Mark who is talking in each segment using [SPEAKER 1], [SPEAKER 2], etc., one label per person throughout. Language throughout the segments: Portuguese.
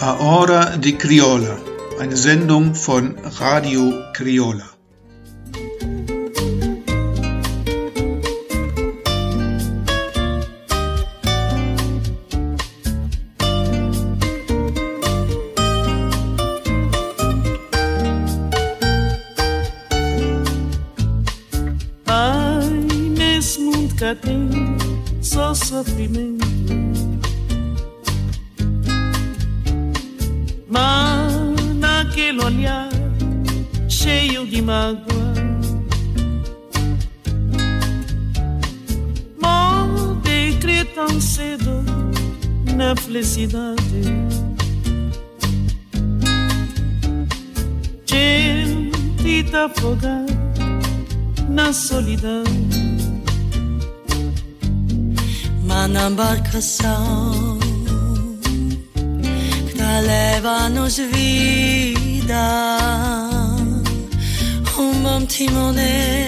[SPEAKER 1] A Hora di Criolla, eine Sendung von Radio Criolla.
[SPEAKER 2] Ai, nesse mundo cá tem só sofrimento. Mas naquele olhar cheio de mágoa, pode crer tão cedo na felicidade. Gente afogar na solidão.
[SPEAKER 3] Mas na embarcação leva-nos vida, bom timoné,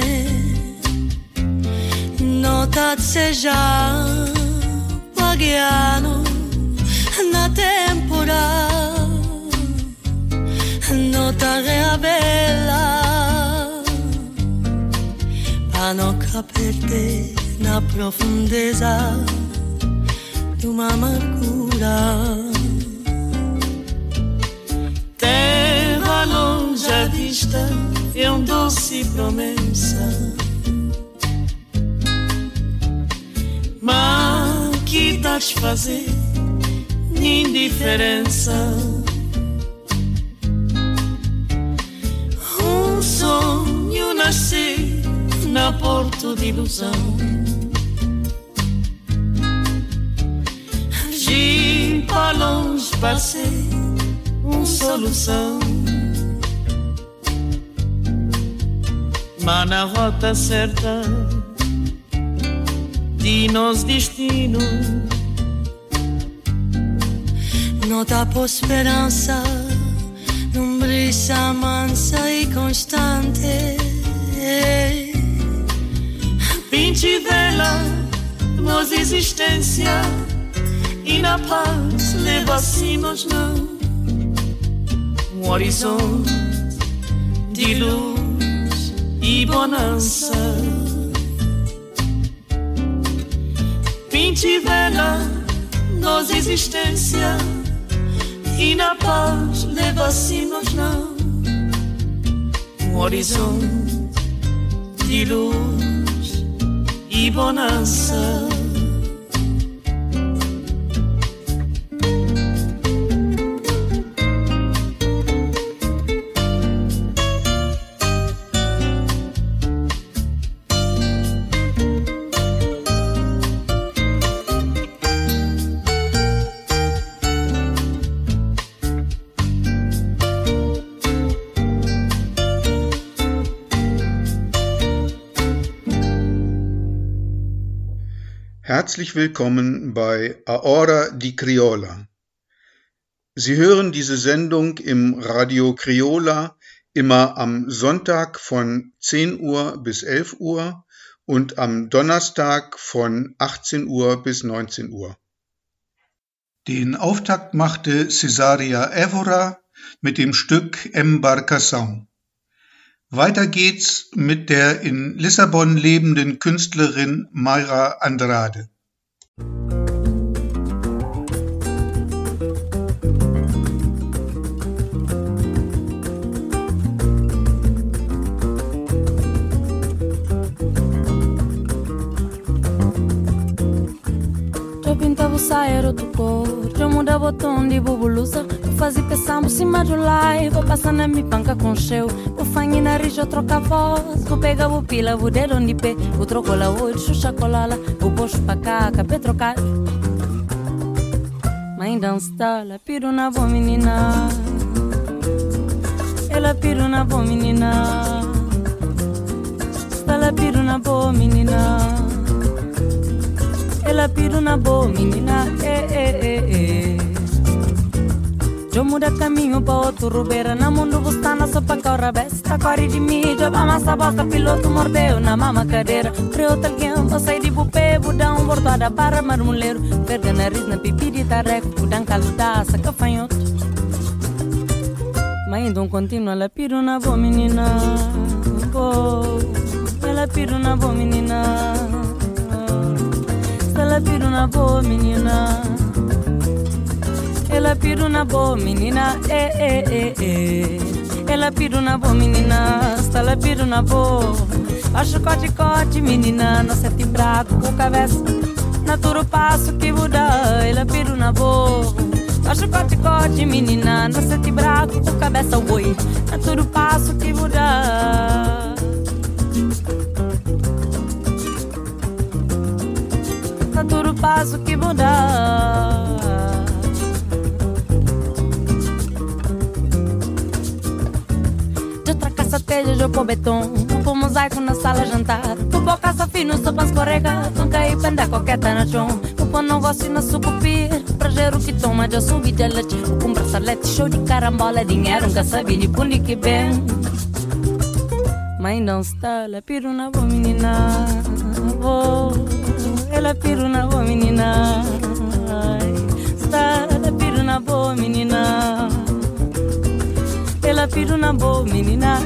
[SPEAKER 3] nota seja pagano na temporada, nota reabela, para não perder na profundeza de uma amargura.
[SPEAKER 2] Terra longe à vista é doce promessa, mas que dás fazer indiferença. Sonho nascer na porto de ilusão, de para longe passei solução, mas na rota certa de nosso destino
[SPEAKER 3] não dá por esperança, num brisa mansa e constante.
[SPEAKER 2] Pinte vela nossa existência e na paz leva-se-nos não um horizonte de luz e bonança. Pinte vela nossa existência e na paz leva-se-nos não um horizonte de luz e bonança.
[SPEAKER 1] Herzlich willkommen bei A Hora di Criolla. Sie hören diese Sendung im Radio Criolla immer am Sonntag von 10 Uhr bis 11 Uhr und am Donnerstag von 18 Uhr bis 19 Uhr. Den Auftakt machte Cesaria Évora mit dem Stück Embarcação. Weiter geht's mit der in Lissabon lebenden Künstlerin Mayra Andrade.
[SPEAKER 4] Eu pintava o saia do cor, eu mudava o tom de bubulusa, eu fazia peçambo cima do live, vou passar na minha panca com cheio, o fangue na rija eu troca voz, vou pegar o pila, o dedo de pé, o troco lá o xuxa colala, o posto pra cá, acabei trocar. Mãe dança, ela piro na boa menina, ela piro na boa menina, ela piro na boa menina. Ela piro na boa menina, eu muda caminho pra outro rubeira, na mundo bustana só pra correr besta, corre de mídia, pra massa bosta, piloto mordeu na mama cadeira, pra outro alguém, vou sair de bupê, vou dar bordoada para marmoleiro, verga nariz na pipi de tareco, vou dar caludaça, cafanhoto. Mas então continua, ela pira na boa menina. Ela pira na boa menina. Ela pira na boa menina. Ela pira na boa menina. Ela pira na boa menina. Ela pira na boa. Acho cote menina. Não sete braco com cabeça. Naturo passo que muda. Ela pira na boa. Acho cote menina. Não sete braco com cabeça. Oi. Naturo passo que muda. Naturo passo que muda. Eu pôr betom, pôr mosaico na sala jantar. Vou pôr caça fino, sopa escorrega. Nunca ir pender coqueta na chão. Vou pôr negócio na sucupir. Pra gerar o que toma, já subi de leite. Vou comprar salete, show de carambola. Dinheiro, nunca sabia de pundi que bem. Mas não está, ela piro na boa menina. Ela piro na boa menina. Está, ela piro na boa menina. Ela piro na boa menina.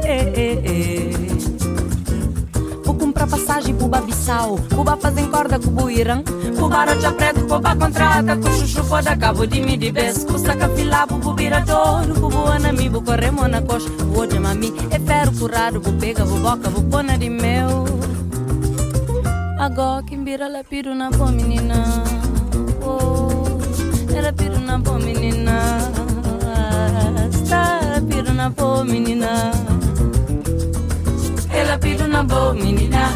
[SPEAKER 4] Vou comprar passagem pro Babissau. Cuba fazem corda com o Buirão. Cuba rocha preto, Cuba contrata. Com chuchu foda cabo de mi de bes. Custa capilá, bubu viradouro. Bubu anami, bu corremo na coxa. Bu hoje mami, é ferro curado. Bu pega, bu boca, bu pona de meu. Agora quem vira, ela piro na boa menina. Ela piro na boa menina. Ela piro na boa menina. Ela piro na boa menina.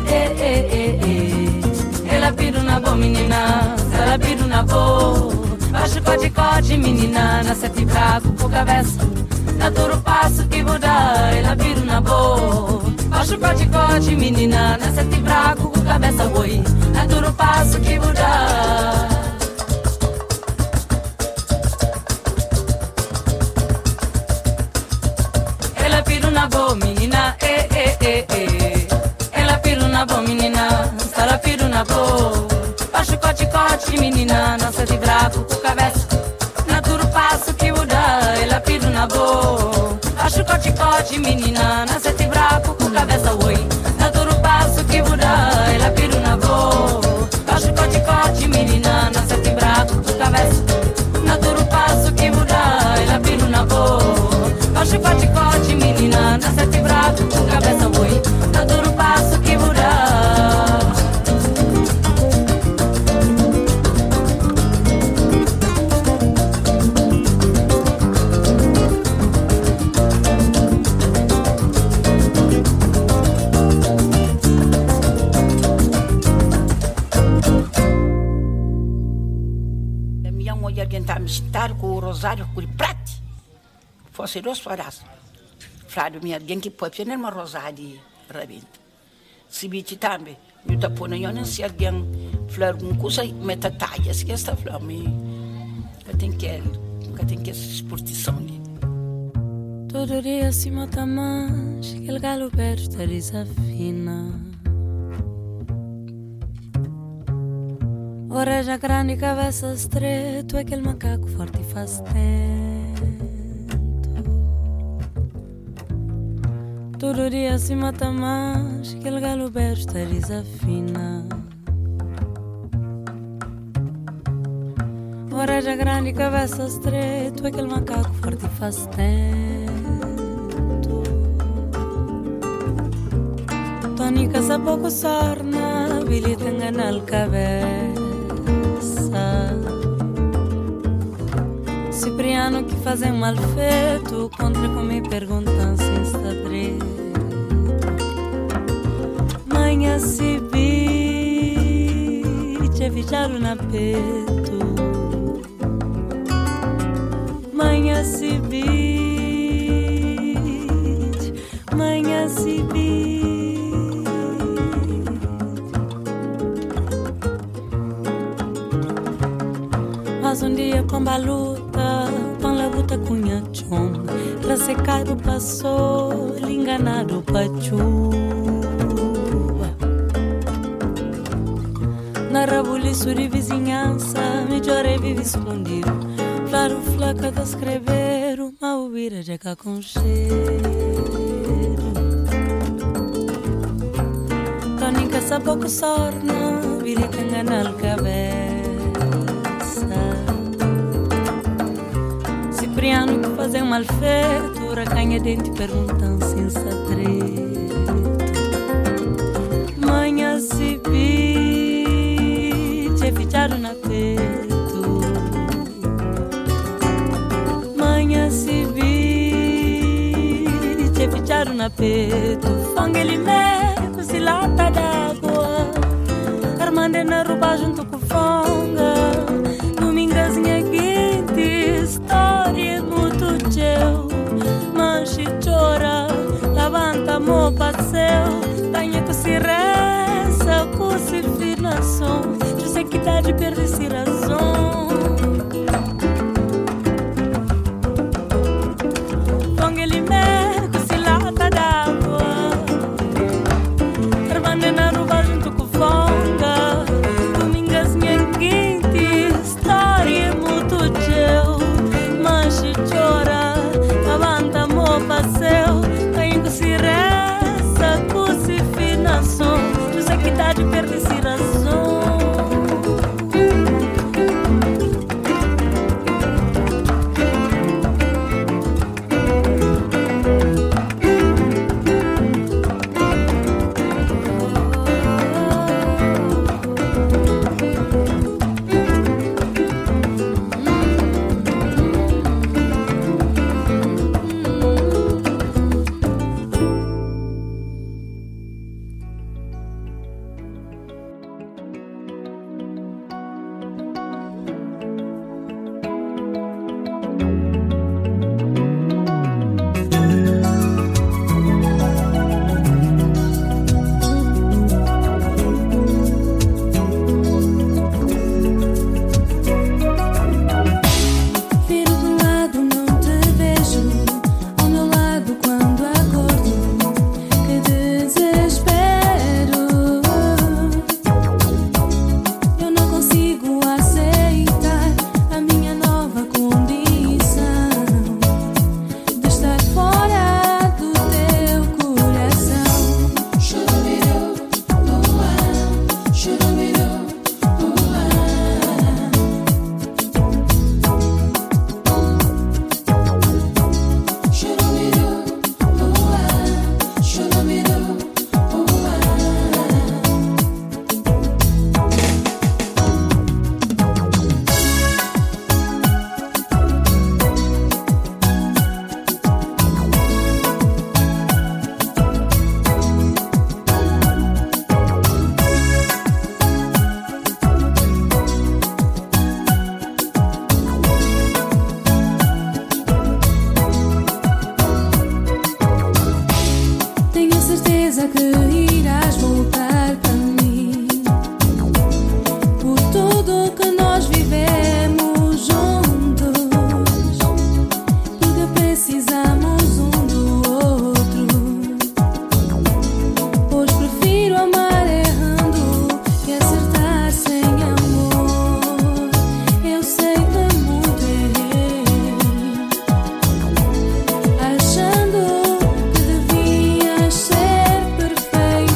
[SPEAKER 4] Ela piro na boa menina. Ela piro na boa. Baixo cote menina. Na sete braco com cabeça. Naturo passo que muda. Ela piro na boa. Baixo cote menina. Na sete braco com cabeça. Oi. Naturo passo que muda. Ela piro na boa menina, Ela piro na boa menina, ela piro na boa. Baixo cote menina, nossa de braco com cabeça. Naturo passo que muda, ela piro na boa. Baixo cote menina, nossa de braco com cabeça. Oi, naturo passo que muda, ela piro na boa. Baixo cote menina, nossa de braco com cabeça. Naturo passo que muda, ela piro na boa. Baixo cote menina, na sete braco com cabeça boi. Naturo passo que muda.
[SPEAKER 5] A minha mulher tentar me citar com o rosário com o prato. Fosse dois horas. Frado minha alguém que pode ter uma rosário rabento. Se biti também, eu tá pondo eu não sei alguém flor com coisa meta taia, se esta flor me tem que exportação ali.
[SPEAKER 4] Todo dia se mata mais que o galo perto desafina. Oreja grande, cabeça estreita, aquele macaco forte faz tempo. Todo dia se mata mais que o galo besta desafina. Oreja grande, cabeça estreita, aquele macaco forte faz tempo. Tónica sa pouco sorna, bilhete engana a cabeça. Cipriano que fazem mal feito, contra como me perguntam se está direito. Manhã se biche, vicharam na peito. Manhã se biche, manhã se biche. Mas dia com a luta, com a luta cunha chom. Trasecado passou, enganado pachu. Na rabuliço de vizinhança, melhor é viver escondido. Claro, flaca de escrever, uma
[SPEAKER 3] vira de cá com cheiro. Tonica sa pouco sorna, vira canganal cabeça. Cipriano que fazem mal feito, racanha dente perguntam sem satreto. Manhã se biche, ficharam na peito. Manhã se biche, ficharam na peito. Fangeli meco, se lata d'água, armando na roupa junto com fonga. Domingazinha quente, história muito teu. Manche chora, levanta mo passeio. Tenha que se reza, com se finação. Eu sei que dá de perder-se razão. Com ele meco, se lata d'água, armando na rua junto com fonga. Domingas minha quente, história muito teu. Manche chora, levanta mo passeio. Tenha que se reza, com se finação. Eu sei que dá de perder-se razão.
[SPEAKER 6] Achando que devias ser perfeito.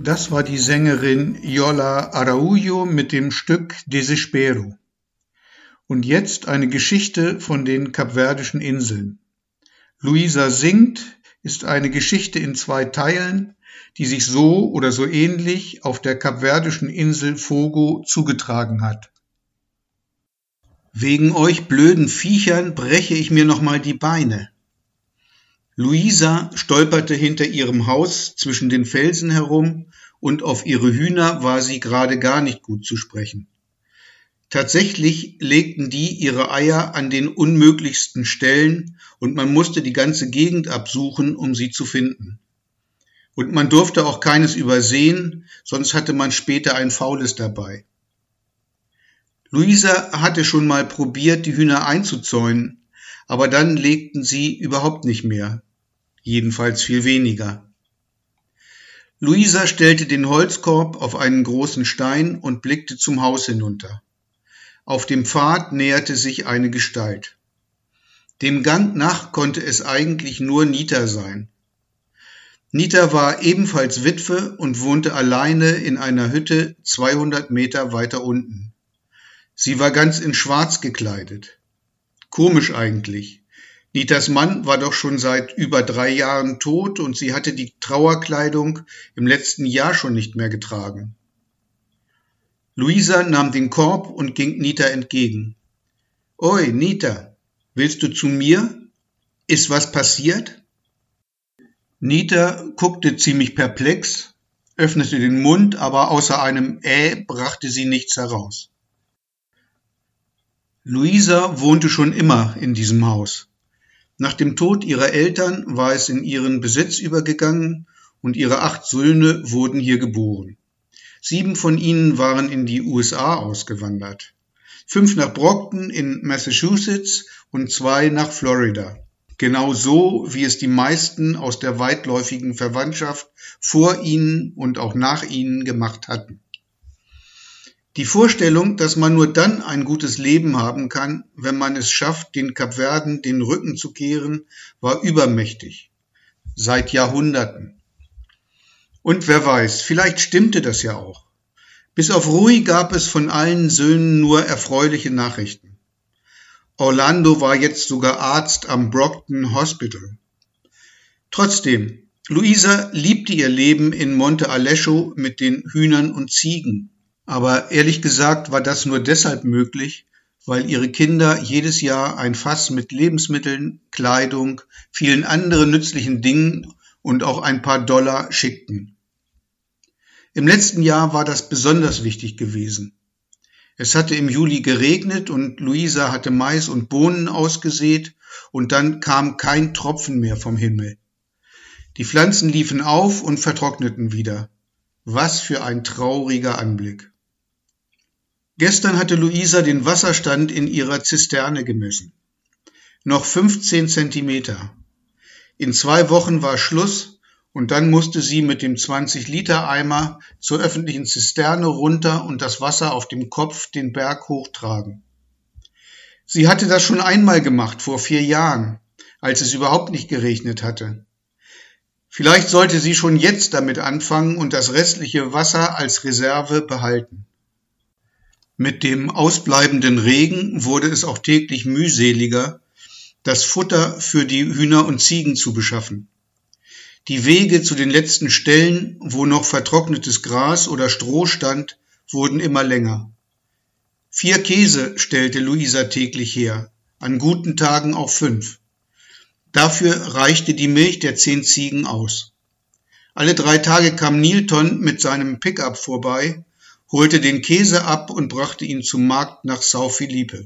[SPEAKER 1] Das war die Sängerin Yola Araújo mit dem Stück Desespero. Und jetzt eine Geschichte von den Kapverdischen Inseln. Luisa singt ist eine Geschichte in 2 Teilen, die sich so oder so ähnlich auf der kapverdischen Insel Fogo zugetragen hat. Wegen euch blöden Viechern breche ich mir noch mal die Beine. Luisa stolperte hinter ihrem Haus zwischen den Felsen herum und auf ihre Hühner war sie gerade gar nicht gut zu sprechen. Tatsächlich legten die ihre Eier an den unmöglichsten Stellen und man musste die ganze Gegend absuchen, um sie zu finden. Und man durfte auch keines übersehen, sonst hatte man später ein Faules dabei. Luisa hatte schon mal probiert, die Hühner einzuzäunen, aber dann legten sie überhaupt nicht mehr, jedenfalls viel weniger. Luisa stellte den Holzkorb auf einen großen Stein und blickte zum Haus hinunter. Auf dem Pfad näherte sich eine Gestalt. Dem Gang nach konnte es eigentlich nur Nita sein. Nita war ebenfalls Witwe und wohnte alleine in einer Hütte 200 Meter weiter unten. Sie war ganz in Schwarz gekleidet. Komisch eigentlich. Nitas Mann war doch schon seit über 3 Jahren tot und sie hatte die Trauerkleidung im letzten Jahr schon nicht mehr getragen. Luisa nahm den Korb und ging Nita entgegen. »Oi, Nita, willst du zu mir? Ist was passiert?« Nita guckte ziemlich perplex, öffnete den Mund, aber außer einem brachte sie nichts heraus. Luisa wohnte schon immer in diesem Haus. Nach dem Tod ihrer Eltern war es in ihren Besitz übergegangen und ihre 8 Söhne wurden hier geboren. 7 von ihnen waren in die USA ausgewandert. 5 nach Brockton in Massachusetts und 2 nach Florida. Genau so, wie es die meisten aus der weitläufigen Verwandtschaft vor ihnen und auch nach ihnen gemacht hatten. Die Vorstellung, dass man nur dann ein gutes Leben haben kann, wenn man es schafft, den Kapverden den Rücken zu kehren, war übermächtig. Seit Jahrhunderten. Und wer weiß, vielleicht stimmte das ja auch. Bis auf Rui gab es von allen Söhnen nur erfreuliche Nachrichten. Orlando war jetzt sogar Arzt am Brockton Hospital. Trotzdem, Luisa liebte ihr Leben in Monte Aleixo mit den Hühnern und Ziegen. Aber ehrlich gesagt war das nur deshalb möglich, weil ihre Kinder jedes Jahr ein Fass mit Lebensmitteln, Kleidung, vielen anderen nützlichen Dingen und auch ein paar $, schickten. Im letzten Jahr war das besonders wichtig gewesen. Es hatte im Juli geregnet und Luisa hatte Mais und Bohnen ausgesät und dann kam kein Tropfen mehr vom Himmel. Die Pflanzen liefen auf und vertrockneten wieder. Was für ein trauriger Anblick. Gestern hatte Luisa den Wasserstand in ihrer Zisterne gemessen. Noch 15 Zentimeter. In 2 Wochen war Schluss und dann musste sie mit dem 20-Liter-Eimer zur öffentlichen Zisterne runter und das Wasser auf dem Kopf den Berg hochtragen. Sie hatte das schon einmal gemacht, vor 4 Jahren, als es überhaupt nicht geregnet hatte. Vielleicht sollte sie schon jetzt damit anfangen und das restliche Wasser als Reserve behalten. Mit dem ausbleibenden Regen wurde es auch täglich mühseliger, das Futter für die Hühner und Ziegen zu beschaffen. Die Wege zu den letzten Stellen, wo noch vertrocknetes Gras oder Stroh stand, wurden immer länger. 4 Käse stellte Luisa täglich her, an guten Tagen auch 5. Dafür reichte die Milch der 10 Ziegen aus. Alle 3 Tage kam Nilton mit seinem Pickup vorbei, holte den Käse ab und brachte ihn zum Markt nach São Felipe.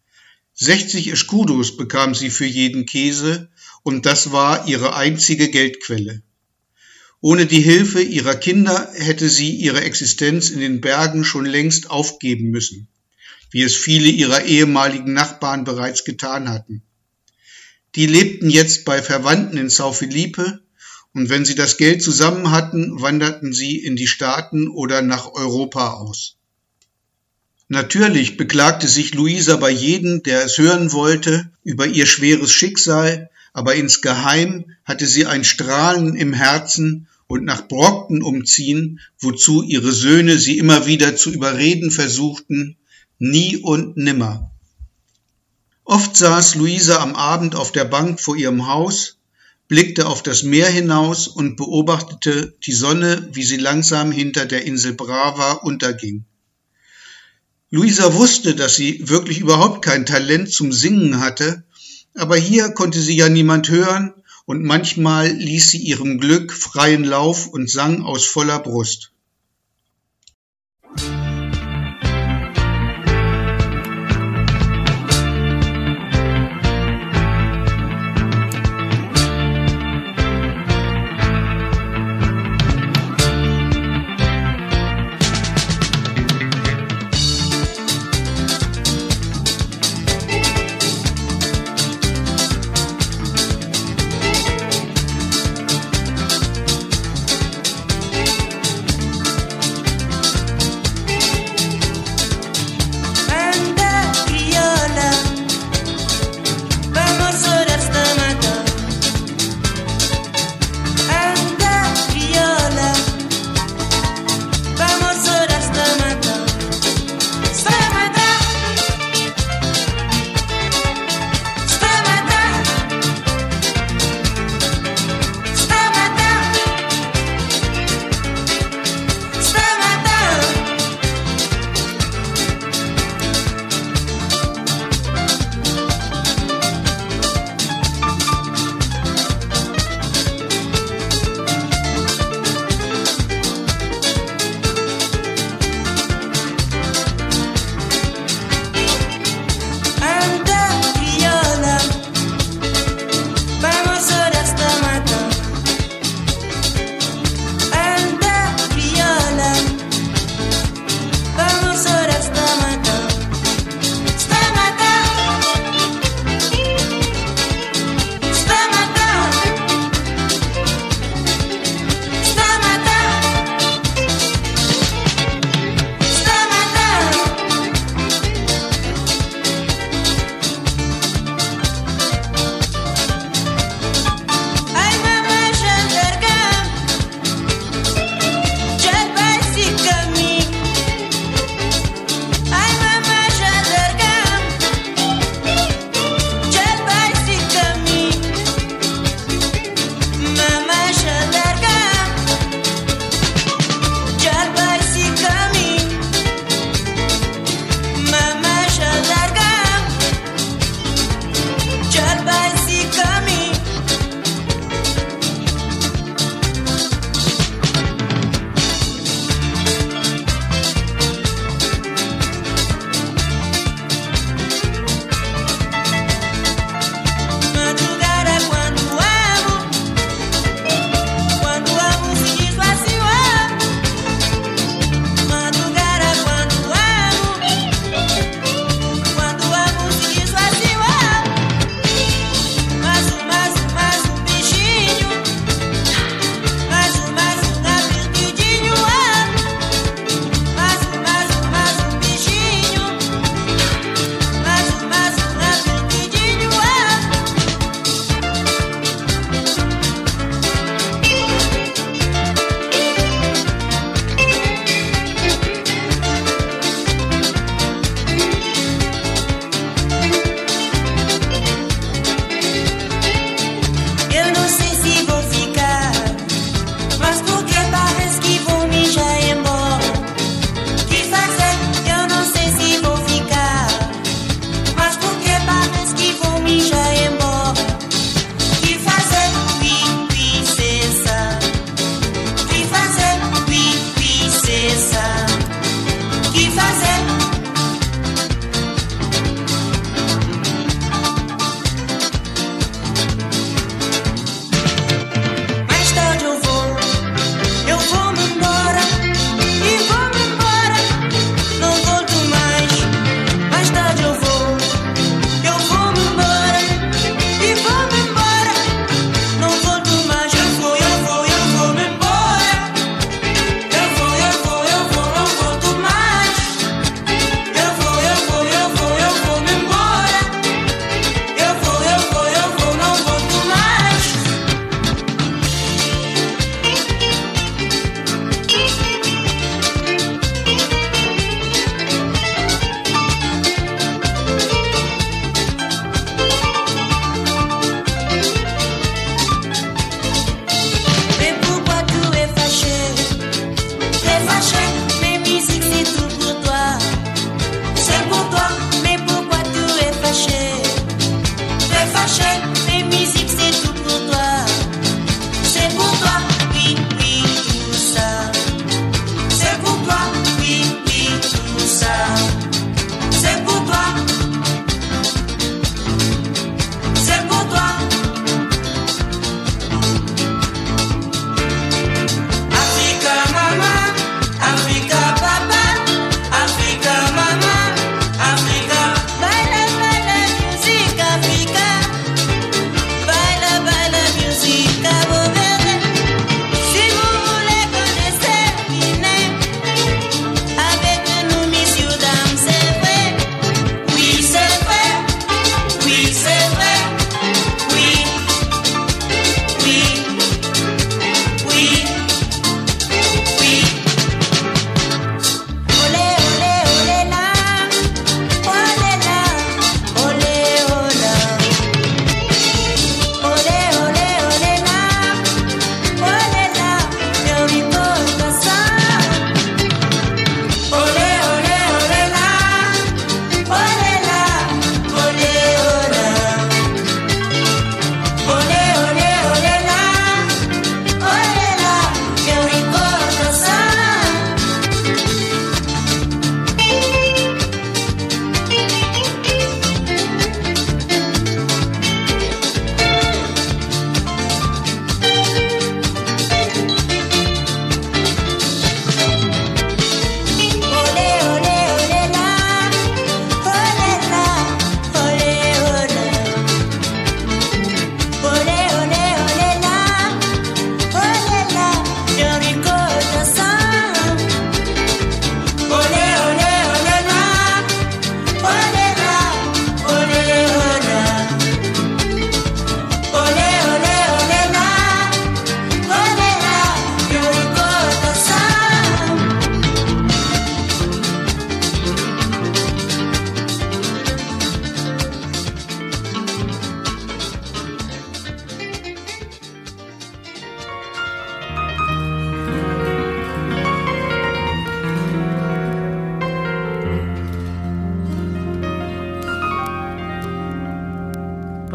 [SPEAKER 1] 60 Escudos bekam sie für jeden Käse und das war ihre einzige Geldquelle. Ohne die Hilfe ihrer Kinder hätte sie ihre Existenz in den Bergen schon längst aufgeben müssen, wie es viele ihrer ehemaligen Nachbarn bereits getan hatten. Die lebten jetzt bei Verwandten in São Felipe und wenn sie das Geld zusammen hatten, wanderten sie in die Staaten oder nach Europa aus. Natürlich beklagte sich Luisa bei jedem, der es hören wollte, über ihr schweres Schicksal, aber insgeheim hatte sie ein Strahlen im Herzen und nach Brockton umziehen, wozu ihre Söhne sie immer wieder zu überreden versuchten, nie und nimmer. Oft saß Luisa am Abend auf der Bank vor ihrem Haus, blickte auf das Meer hinaus und beobachtete die Sonne, wie sie langsam hinter der Insel Brava unterging. Luisa wusste, dass sie wirklich überhaupt kein Talent zum Singen hatte, aber hier konnte sie ja niemand hören und manchmal ließ sie ihrem Glück freien Lauf und sang aus voller Brust.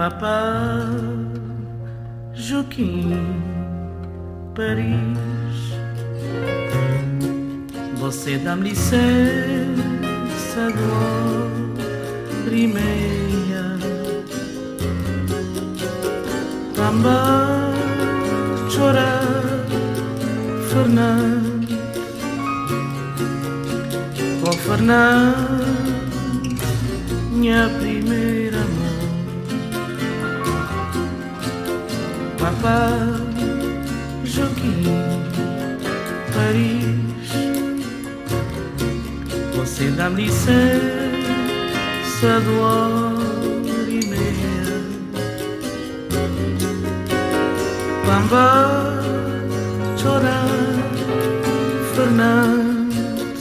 [SPEAKER 2] Papa Joaquim Paris, você dá-me licença de hora e meia, também chorar Fernando, oh Fernando, minha primeira mão. Papa Joaquim Paris, você dá-me licença de hora e meia, também chorar Fernando,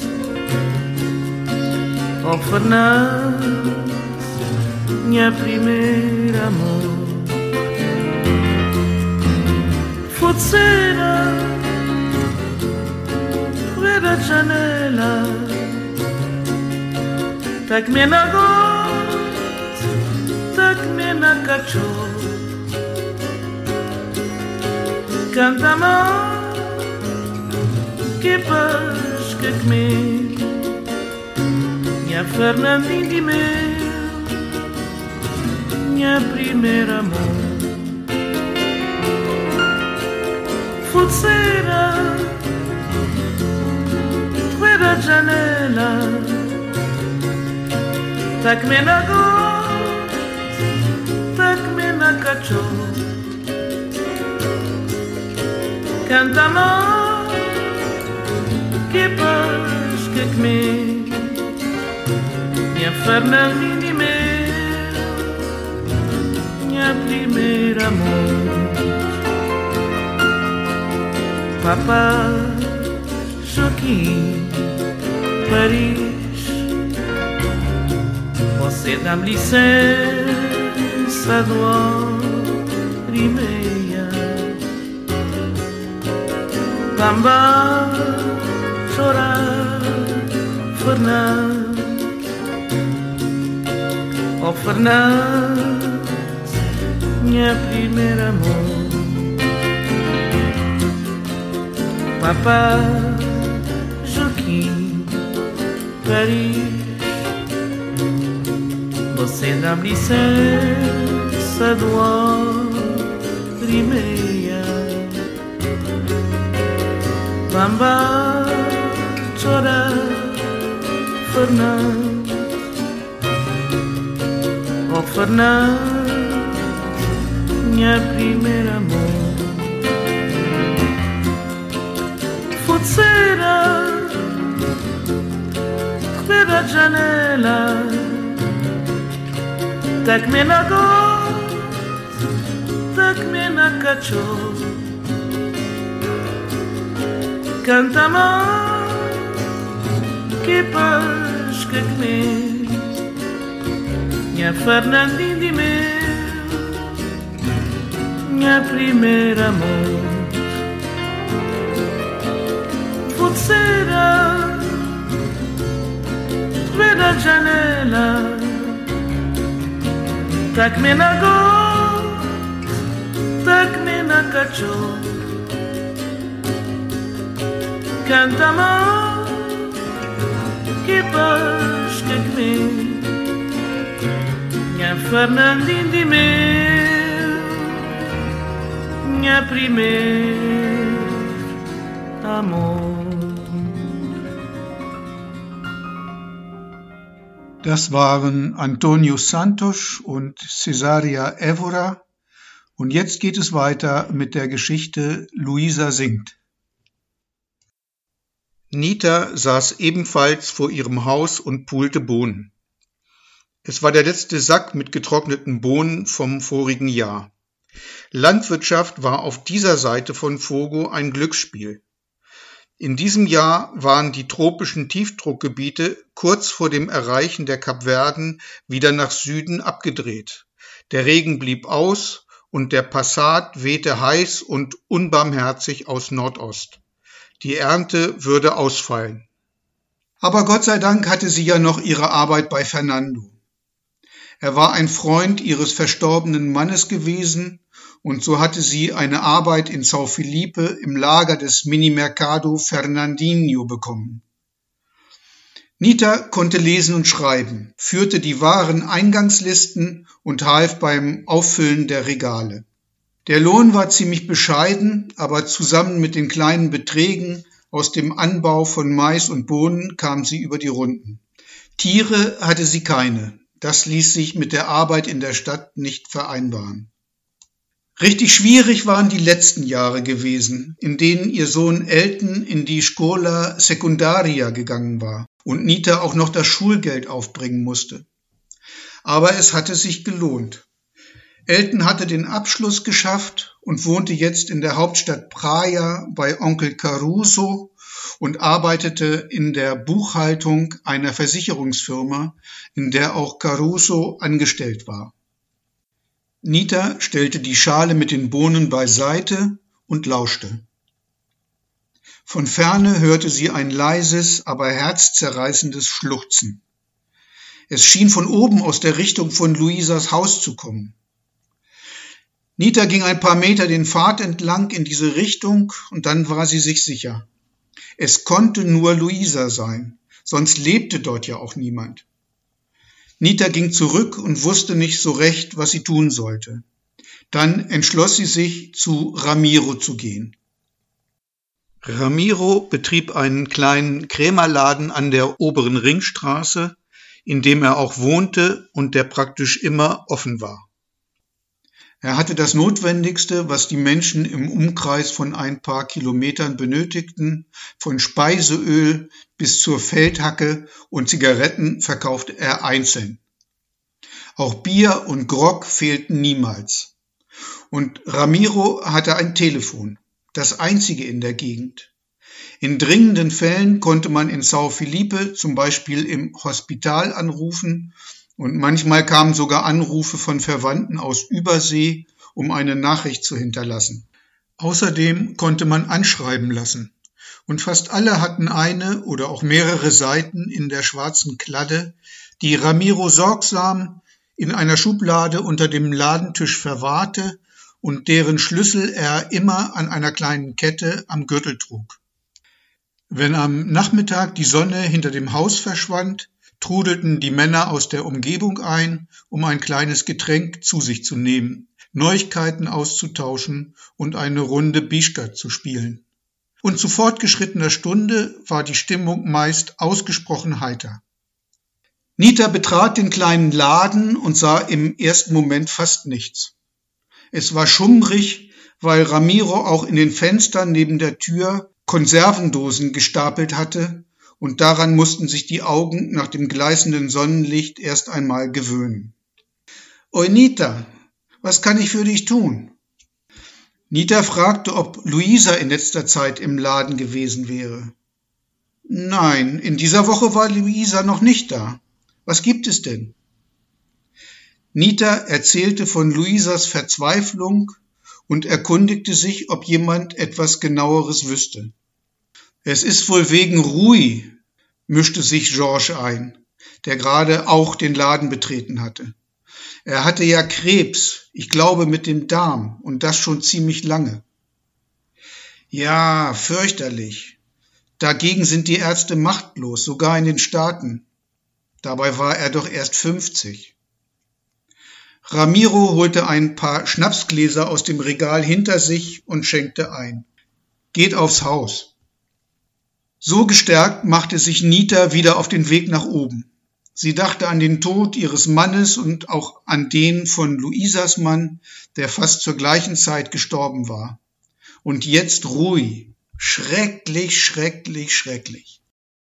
[SPEAKER 2] oh Fernando, minha primeira amor. Forzeira, ver a janela, tak-me na gost, tak-me na cachorro, canta-me que paz que comer, minha Fernandinha de meu, minha primeira amor. Forzeira, ver a janela, tak-me na gost, tak-me na cachorro, canta-me que paz que comer, minha Fernandinha de meu, minha primeira amor. Papa Joaquim Paris, você dá-me licença de hora e meia, também chorar Fernando, oh Fernando, minha primeira amor. Papa Joaquim Paris, você dá-me licença de hora e meia, também chorar Fernando, oh Fernando, minha primeira amor. Forzeira, ver a janela, tak-me na gost, tak-me na cachorro, canta-me que paz que comer, minha Fernandinha de meu, minha primeira amor. Forzeira, ver a janela, tak-me na gost, tak-me na cachorro, canta-me que paz que comer, minha Fernandinha de meu, minha primeira amor.
[SPEAKER 1] Das waren Antonio Santos und Cesaria Évora. Und jetzt geht es weiter mit der Geschichte Luisa singt. Nita saß ebenfalls vor ihrem Haus und pulte Bohnen. Es war der letzte Sack mit getrockneten Bohnen vom vorigen Jahr. Landwirtschaft war auf dieser Seite von Fogo ein Glücksspiel. In diesem Jahr waren die tropischen Tiefdruckgebiete kurz vor dem Erreichen der Kapverden wieder nach Süden abgedreht. Der Regen blieb aus und der Passat wehte heiß und unbarmherzig aus Nordost. Die Ernte würde ausfallen. Aber Gott sei Dank hatte sie ja noch ihre Arbeit bei Fernando. Er war ein Freund ihres verstorbenen Mannes gewesen und so hatte sie eine Arbeit in São Felipe im Lager des Minimercado Fernandinho bekommen. Nita konnte lesen und schreiben, führte die Wareneingangslisten und half beim Auffüllen der Regale. Der Lohn war ziemlich bescheiden, aber zusammen mit den kleinen Beträgen aus dem Anbau von Mais und Bohnen kam sie über die Runden. Tiere hatte sie keine. Das ließ sich mit der Arbeit in der Stadt nicht vereinbaren. Richtig schwierig waren die letzten Jahre gewesen, in denen ihr Sohn Elton in die Scuola Secundaria gegangen war und Nita auch noch das Schulgeld aufbringen musste. Aber es hatte sich gelohnt. Elton hatte den Abschluss geschafft und wohnte jetzt in der Hauptstadt Praia bei Onkel Caruso und arbeitete in der Buchhaltung einer Versicherungsfirma, in der auch Caruso angestellt war. Nita stellte die Schale mit den Bohnen beiseite und lauschte. Von ferne hörte sie ein leises, aber herzzerreißendes Schluchzen. Es schien von oben aus der Richtung von Luisas Haus zu kommen. Nita ging ein paar Meter den Pfad entlang in diese Richtung und dann war sie sich sicher. Es konnte nur Luisa sein, sonst lebte dort ja auch niemand. Nita ging zurück und wusste nicht so recht, was sie tun sollte. Dann entschloss sie sich, zu Ramiro zu gehen. Ramiro betrieb einen kleinen Krämerladen an der oberen Ringstraße, in dem er auch wohnte und der praktisch immer offen war. Er hatte das Notwendigste, was die Menschen im Umkreis von ein paar Kilometern benötigten, von Speiseöl bis zur Feldhacke und Zigaretten verkaufte er einzeln. Auch Bier und Grog fehlten niemals. Und Ramiro hatte ein Telefon, das einzige in der Gegend. In dringenden Fällen konnte man in São Felipe zum Beispiel im Hospital anrufen und manchmal kamen sogar Anrufe von Verwandten aus Übersee, um eine Nachricht zu hinterlassen. Außerdem konnte man anschreiben lassen. Und fast alle hatten eine oder auch mehrere Seiten in der schwarzen Kladde, die Ramiro sorgsam in einer Schublade unter dem Ladentisch verwahrte und deren Schlüssel er immer an einer kleinen Kette am Gürtel trug. Wenn am Nachmittag die Sonne hinter dem Haus verschwand, trudelten die Männer aus der Umgebung ein, um ein kleines Getränk zu sich zu nehmen, Neuigkeiten auszutauschen und eine Runde Bisca zu spielen. Und zu fortgeschrittener Stunde war die Stimmung meist ausgesprochen heiter. Nita betrat den kleinen Laden und sah im ersten Moment fast nichts. Es war schummrig, weil Ramiro auch in den Fenstern neben der Tür Konservendosen gestapelt hatte, und daran mussten sich die Augen nach dem gleißenden Sonnenlicht erst einmal gewöhnen. »Oi Nita, was kann ich für dich tun?« Nita fragte, ob Luisa in letzter Zeit im Laden gewesen wäre. »Nein, in dieser Woche war Luisa noch nicht da. Was gibt es denn?« Nita erzählte von Luisas Verzweiflung und erkundigte sich, ob jemand etwas Genaueres wüsste. »Es ist wohl wegen Rui«, mischte sich Georges ein, der gerade auch den Laden betreten hatte. »Er hatte ja Krebs, ich glaube mit dem Darm, und das schon ziemlich lange.« »Ja, fürchterlich. Dagegen sind die Ärzte machtlos, sogar in den Staaten. Dabei war er doch erst 50. Ramiro holte ein paar Schnapsgläser aus dem Regal hinter sich und schenkte ein. »Geht aufs Haus.« So gestärkt machte sich Nita wieder auf den Weg nach oben. Sie dachte an den Tod ihres Mannes und auch an den von Luisas Mann, der fast zur gleichen Zeit gestorben war. Und jetzt Rui. Schrecklich, schrecklich, schrecklich.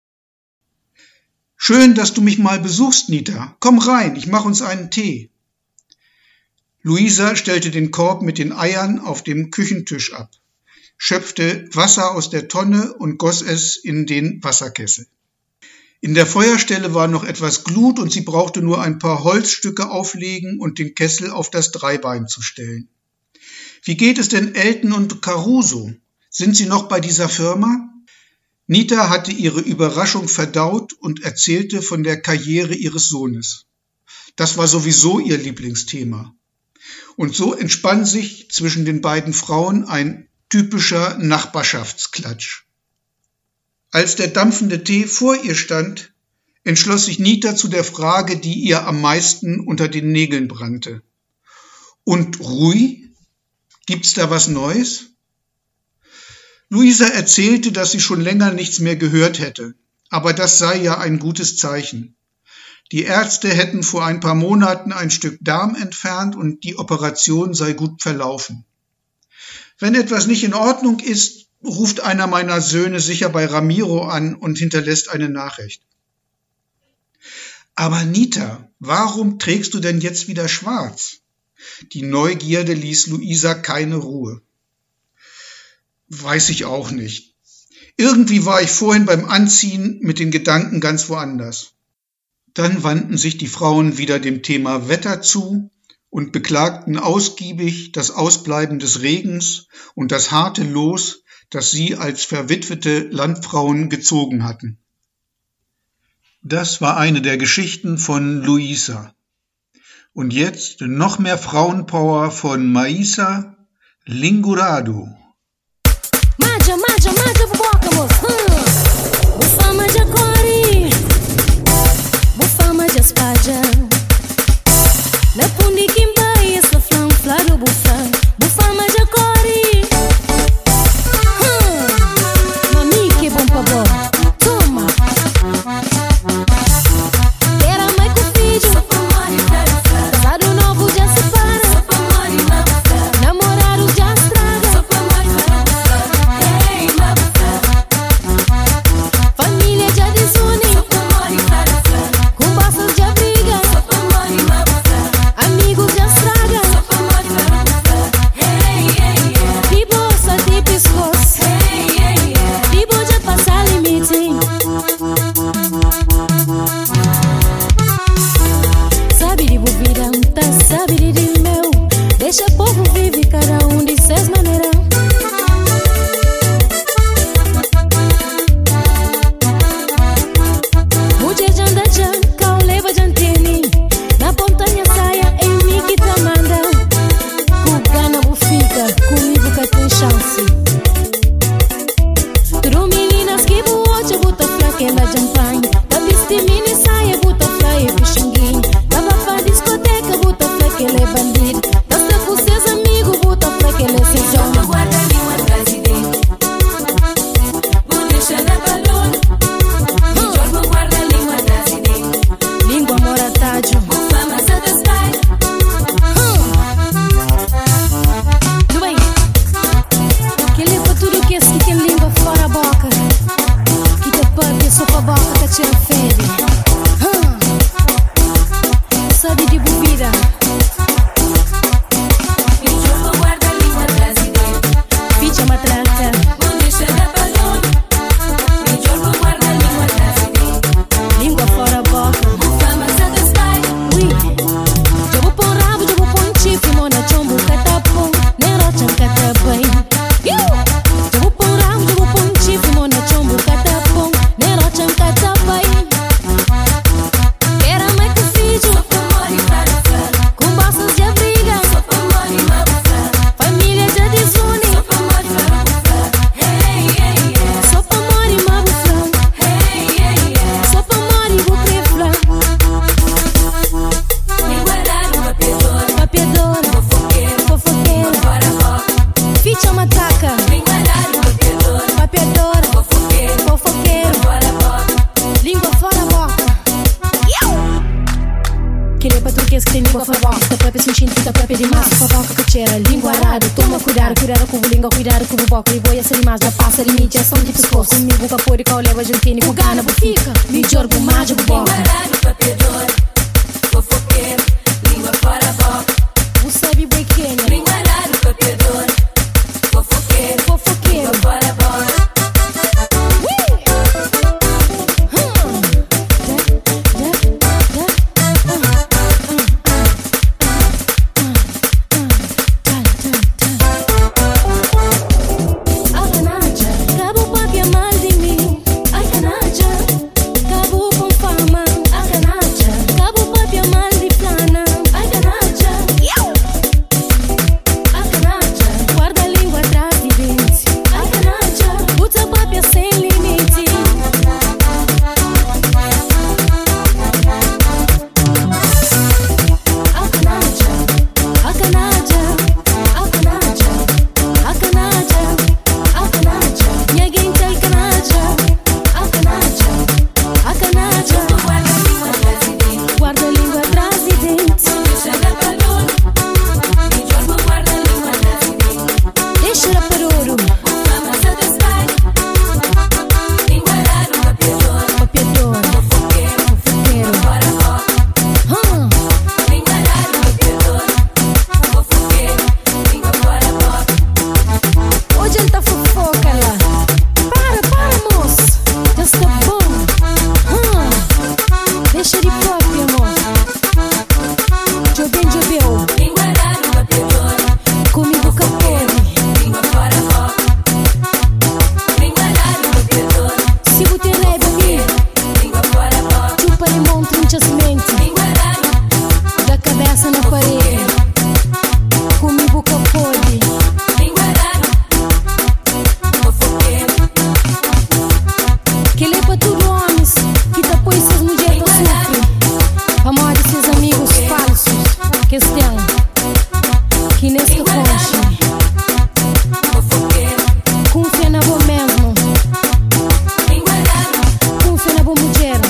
[SPEAKER 1] »Schön, dass du mich mal besuchst, Nita. Komm rein, ich mache uns einen Tee.« Luisa stellte den Korb mit den Eiern auf dem Küchentisch ab, schöpfte Wasser aus der Tonne und goss es in den Wasserkessel. In der Feuerstelle war noch etwas Glut und sie brauchte nur ein paar Holzstücke auflegen und den Kessel auf das Dreibein zu stellen. »Wie geht es denn Elton und Caruso? Sind sie noch bei dieser Firma?« Nita hatte ihre Überraschung verdaut und erzählte von der Karriere ihres Sohnes. Das war sowieso ihr Lieblingsthema. Und so entspann sich zwischen den beiden Frauen ein typischer Nachbarschaftsklatsch. Als der dampfende Tee vor ihr stand, entschloss sich Nita zu der Frage, die ihr am meisten unter den Nägeln brannte. Und Rui? Gibt's da was Neues? Luisa erzählte, dass sie schon länger nichts mehr gehört hätte, aber das sei ja ein gutes Zeichen. Die Ärzte hätten vor ein paar Monaten ein Stück Darm entfernt und die Operation sei gut verlaufen. Wenn etwas nicht in Ordnung ist, ruft einer meiner Söhne sicher bei Ramiro an und hinterlässt eine Nachricht. Aber Nita, warum trägst du denn jetzt wieder schwarz? Die Neugierde ließ Luisa keine Ruhe. Weiß ich auch nicht. Irgendwie war ich vorhin beim Anziehen mit den Gedanken ganz woanders. Dann wandten sich die Frauen wieder dem Thema Wetter zu und beklagten ausgiebig das Ausbleiben des Regens und das harte Los, das sie als verwitwete Landfrauen gezogen hatten. Das war eine der Geschichten von Luisa. Und jetzt noch mehr Frauenpower von Maísa Lingurado.
[SPEAKER 3] Maja, maja, maja, boboca, moço. Bufa, maja, cori. Bufa, maja, spaja. Na pundi kimba, essa flam, flaro, bufa. Bufa, maja, cori. Mami, que bom pra boa. Toma. Era mãe com filho. Casado novo já se para. Namorado já estraga. Família já desune. Conversas já briga. Amigos já estraga. De bolsa de pescoço. De boa já passa limite. Sabe de bobida, tá sabe de meu. Deixa o povo vive cada de suas maneiras. Mulher já anda já, cal leva jantini. Na pontanha saia, em mim que tá manda. Com gana vou fica, comigo que tem chance. Tudo meninas que boa, bota flaquela champanhe. Da viste mini saia, bota flaia puxinguinho. Tava pra discoteca, bota flaquela bandido. Tava com seus amigos, bota flaquela sem jogo. Guarda a língua atrás e dentro. Vou deixar na balona. Jogo guarda a língua atrás e dentro. Língua moratádio. Fama satisfaz. Tudo bem. Que leva tudo que esse que tem língua fora a boca. Que te pode só pra boca que te afere. Sabe de bebida. E jogo guarda a língua atrás e dentro. Ficha matraca. Vou deixar na balona. E jogo guarda a língua atrás e dentro. Língua fora a boca. Fama satisfaz. Ui. Eu vou pôr rabo, eu vou pôr chifre. Mona chombo, catapom. Nerochan, catapém. Eu vou pôr rabo, eu vou pôr chifre. Mona chombo, catapom. Nerochan, catapém. Era mãe com filho. Com bolsas de briga. Família já desune. Só pra morrer uma buflão. Só pra morrer vou creflar. Papiadora. Fofoqueiro. Ficha mataca. Papiadora. Fofoqueiro. Língua fora a boca. Que leva turquês que tem língua fora a boca. Da própria sentindo que da própria de massa. Fofoca que cheira, língua arada. Toma cuidado, cuidado com o língua, cuidado com o boca. E boia ser mais da passa, limite, ação de pescoço. Comigo, capô e qual leva argentina. Com gana, bufica. Mijor, bumagem, boca.
[SPEAKER 6] Fofoqueiro, língua fora a boca.
[SPEAKER 3] Você sabe boi quenha.
[SPEAKER 6] Língua arada, papiador. Fofoqueiro,
[SPEAKER 3] Fofoqueiro.
[SPEAKER 6] língua fora a boca.
[SPEAKER 3] Cabo papi é mal de mim. Ai, canaja. Cabo com fama. A canaja. Cabo papi é mal de plan.
[SPEAKER 4] Confia na boa mesmo. Confia na boa mulher.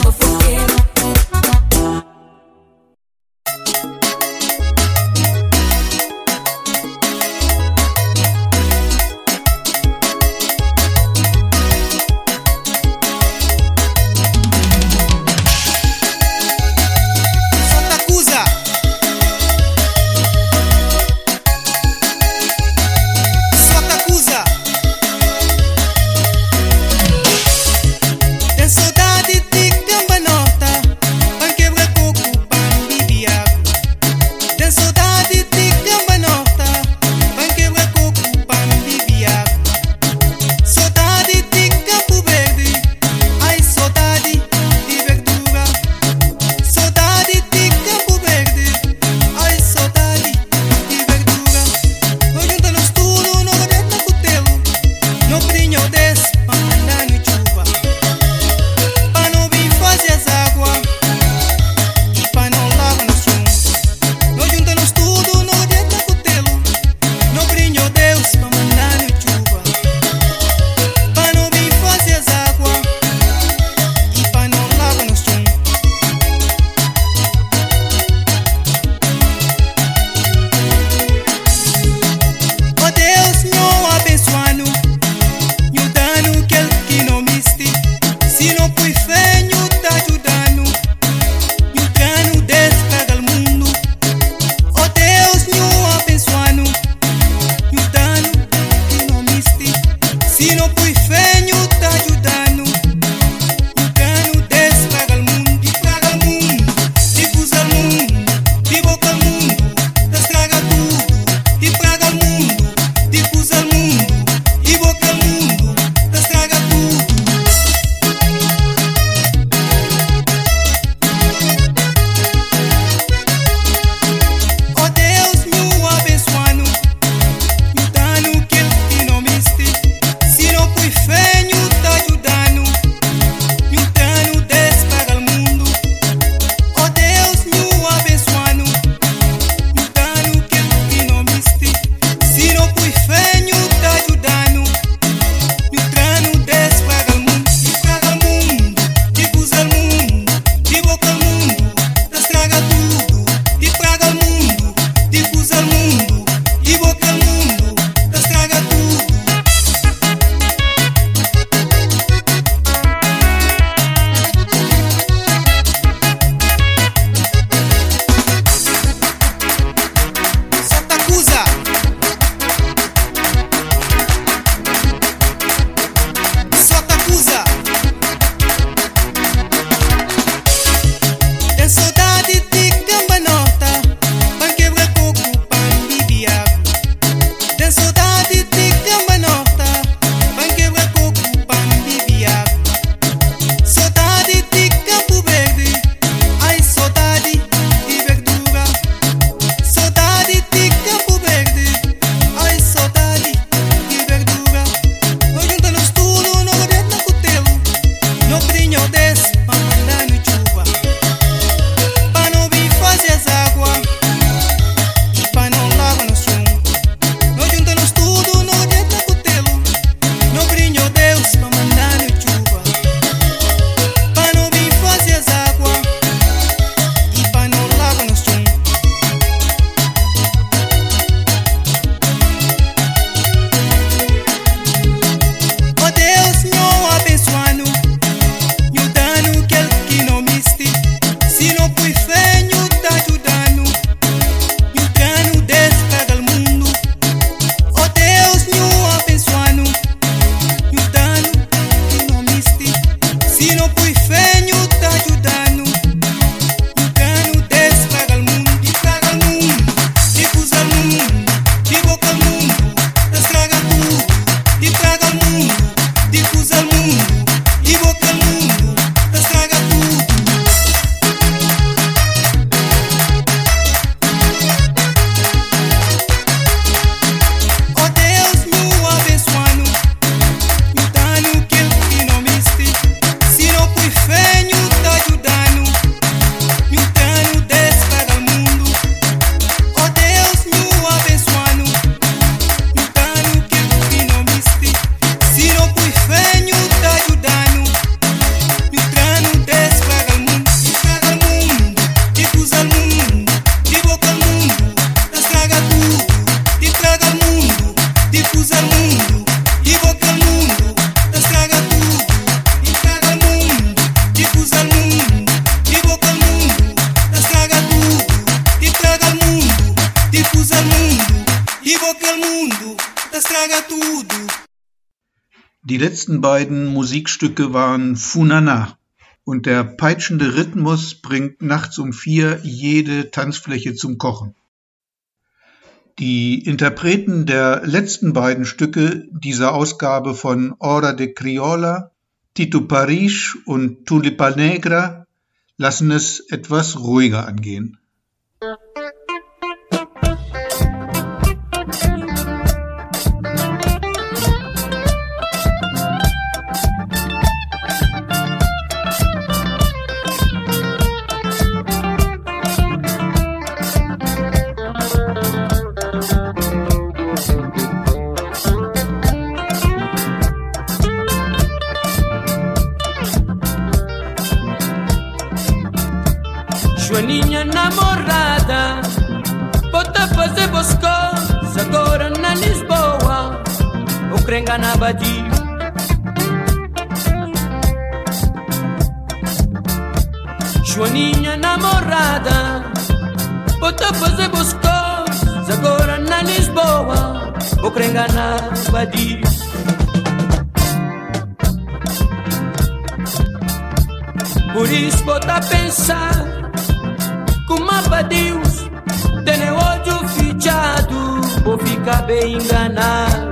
[SPEAKER 7] aquele mundo, te estraga tudo.
[SPEAKER 1] Die letzten beiden Musikstücke waren Funana und der peitschende Rhythmus bringt nachts um 4 jede Tanzfläche zum Kochen. Die Interpreten der letzten beiden Stücke dieser Ausgabe von Hora de Criolla, Tito Paris und Tulipa Negra, lassen es etwas ruhiger angehen.
[SPEAKER 2] Joaninha namorada, bota fazer boscos, agora na Lisboa, o crenga na Badia. Joaninha namorada, bota fazer boscos, agora na Lisboa, o crenga na Badia. Por isso bota a pensar, como a Deus tem o olho fechado, vou ficar bem enganado.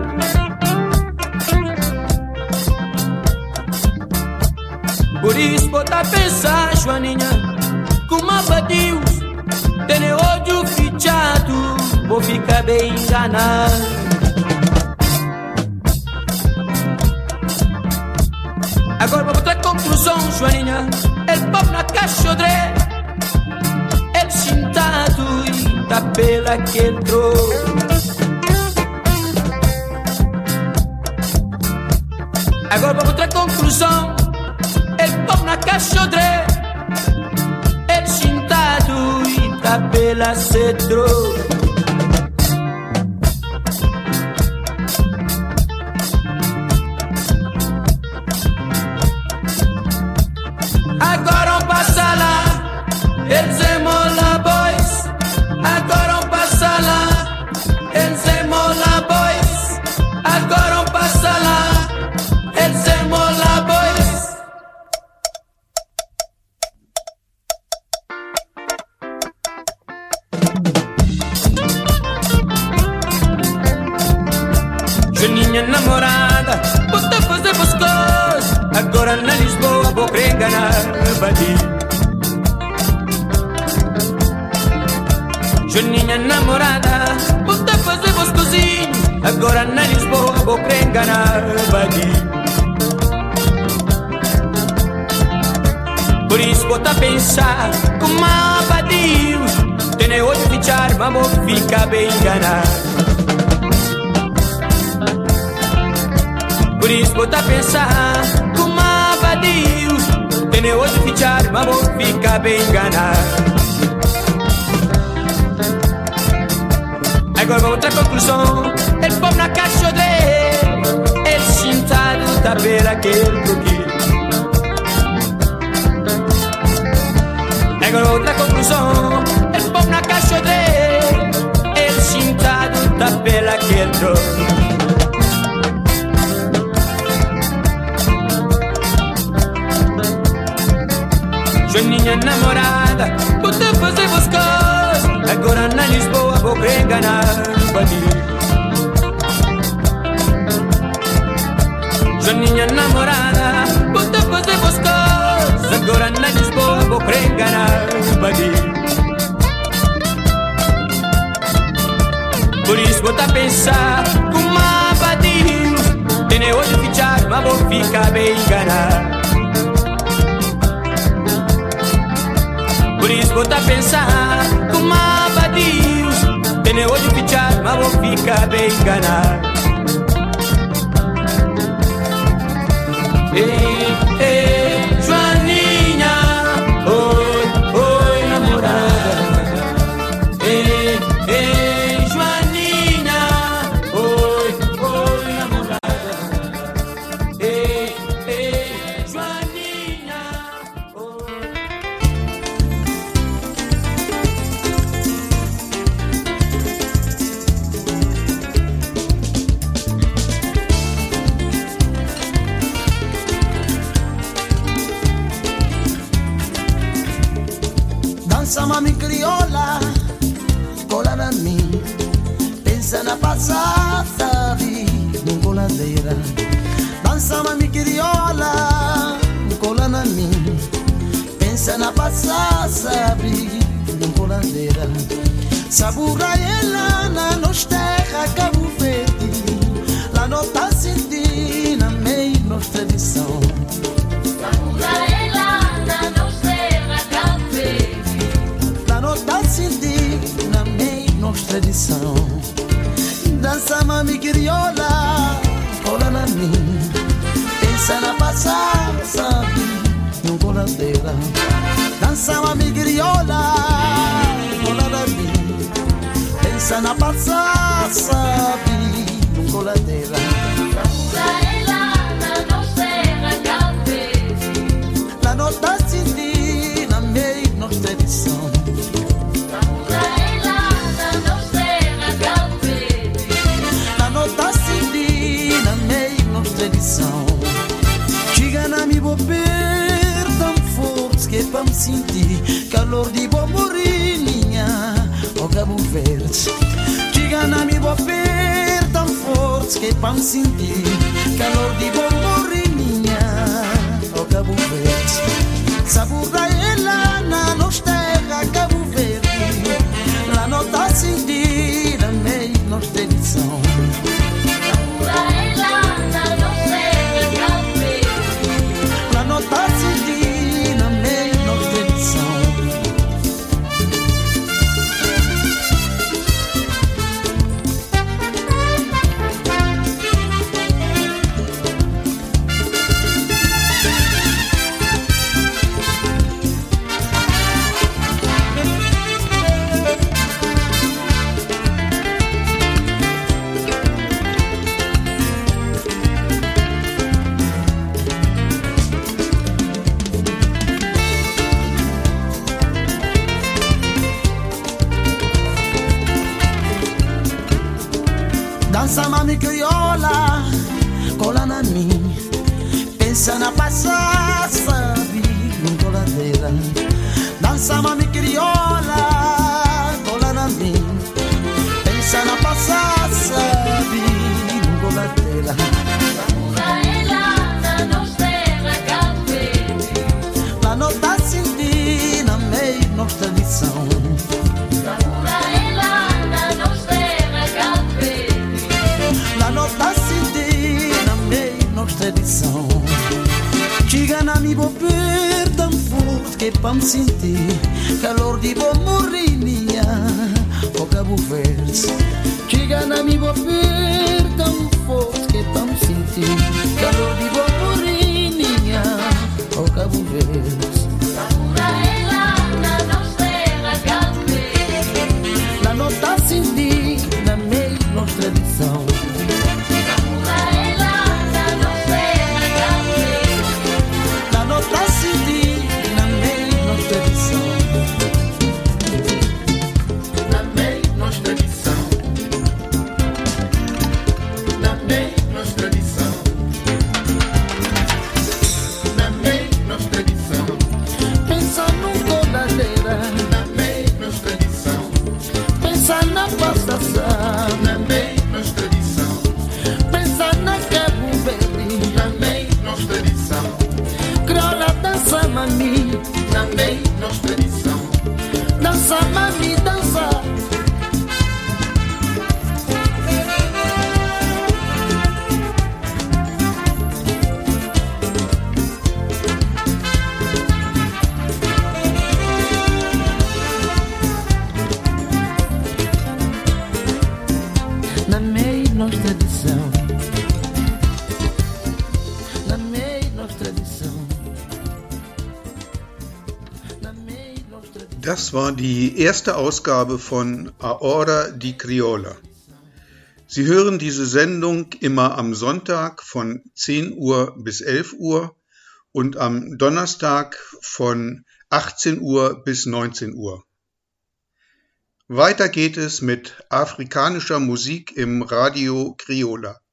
[SPEAKER 2] Por isso bota a pensar, Joaninha, como a Deus tem o olho fechado, vou ficar bem enganado. Agora vou botar conclusão, Joaninha, el pop na cachorré, el sentado e da pela que entrou. Agora vou botar conclusão, el pop na cachorré, el sentado e da pela se entrou. Agora passa lá, eles mola boys. Agora passa lá, eles mola boys. Agora passa lá, eles mola boys. Joaninha namorada, bota fazer boscos, agora na Lisboa vou crengar na Badia. Joaninha namorada, bota fazer boscozinho, agora na Lisboa vou crengar na Badia. Por isso bota a pensar, como a Badios tem olho de fichar, mas vou ficar bem enganado. Por isso bota a pensar, como a Badios tem olho de fichar, mas vou ficar bem enganado. Agora vou outra conclusão, el pop na caixa de el sentado da beira aquele coquinho. Agora outra conclusão, el pop na caixa de el sentado da beira aquele coquinho. Joaninha namorada, bota fazer boscos, agora na Lisboa vou crengar na Badia. Joaninha namorada, bota fazer boscos, agora na Lisboa vou crengar na Badia. Por isso bota a pensar, como a Badia tem olho fechado, mas vou ficar bem enganado. Por isso bota a pensar, como a Badios tem olho fechado, mas vou ficar bem enganado. Ei, ei, Joaninha, oi, oi, namorada. Ei, ei, Joaninha, oi, oi, namorada. Ei, ei, Joaninha, oi.
[SPEAKER 8] na passada, num coladeira. Dança mami criola, cola na mim. Pensa na passada, num coladeira. Sabura ela na nos terra Cabo Verde. La nota senti na meio nos tradição. Sabura ela na nos terra Cabo Verde. La nota senti na meio nos tradição. Dança mami criola, cola na mim. Pensa na passada, sabe, num coladeira. Dança mami criola, cola na mim. Pensa na passada, sabe, num coladeira. Sabura ela na nos terra Cabo Verde. La nota senti na meio nos tradição. Sabura ela na nos terra Cabo Verde. La nota senti na meio nos tradição. Chega na mi bobeira tão forte que pra me sentir calor de boa morinha. O Cabo Verde. Chega na mi bobeira tão forte que pra me sentir calor de boa morinha. O Cabo Verde. Sabura ela na nos terra Cabo Verde. La nota sentir na meio nos tradição. Sabura ela na nos terra Cabo Verde. La nota sentir na meio nos tradição. Dança mami criola, cola na mim. Pensa na passada, sabe, num coladeira. Dança mami criola, cola na mim. Pensa na passada, sabe, num coladeira. Sabura ela na nos terra Cabo Verde. La nota senti na meio nos tradição. Sabura ela na nos terra Cabo Verde. La nota senti na meio nos tradição. Chega na mi bobeira tão forte que pra me sentir calor de boa morinha. O Cabo Verde. Chega na mi bobeira tão forte que pra me sentir calor de boa morinha. O Cabo Verde. Sabura ela na nos terra Cabo Verde. La nota senti na meio nos tradição. Sabura ela na nos terra Cabo Verde. La nota senti na meio nos tradição. Na meio nos tradição. Na meio nos tradição. Na meio nos tradição. Pensa num coladeira. Na meio nos tradição. Pensa na passação. Na meio nos tradição. Pensa na Cabo Verde. Na meio nos tradição. Criola dança mami. Na meio nos tradição. Dança mami, dança. Na meio nos tradição. Na meio nos tradição. Na meio nos tradição.
[SPEAKER 1] Das war die erste Ausgabe von Ahora di Criolla. Sie hören diese Sendung immer am Sonntag von 10 Uhr bis 11 Uhr und am Donnerstag von 18 Uhr bis 19 Uhr. Weiter geht es mit afrikanischer Musik im Radio Criolla.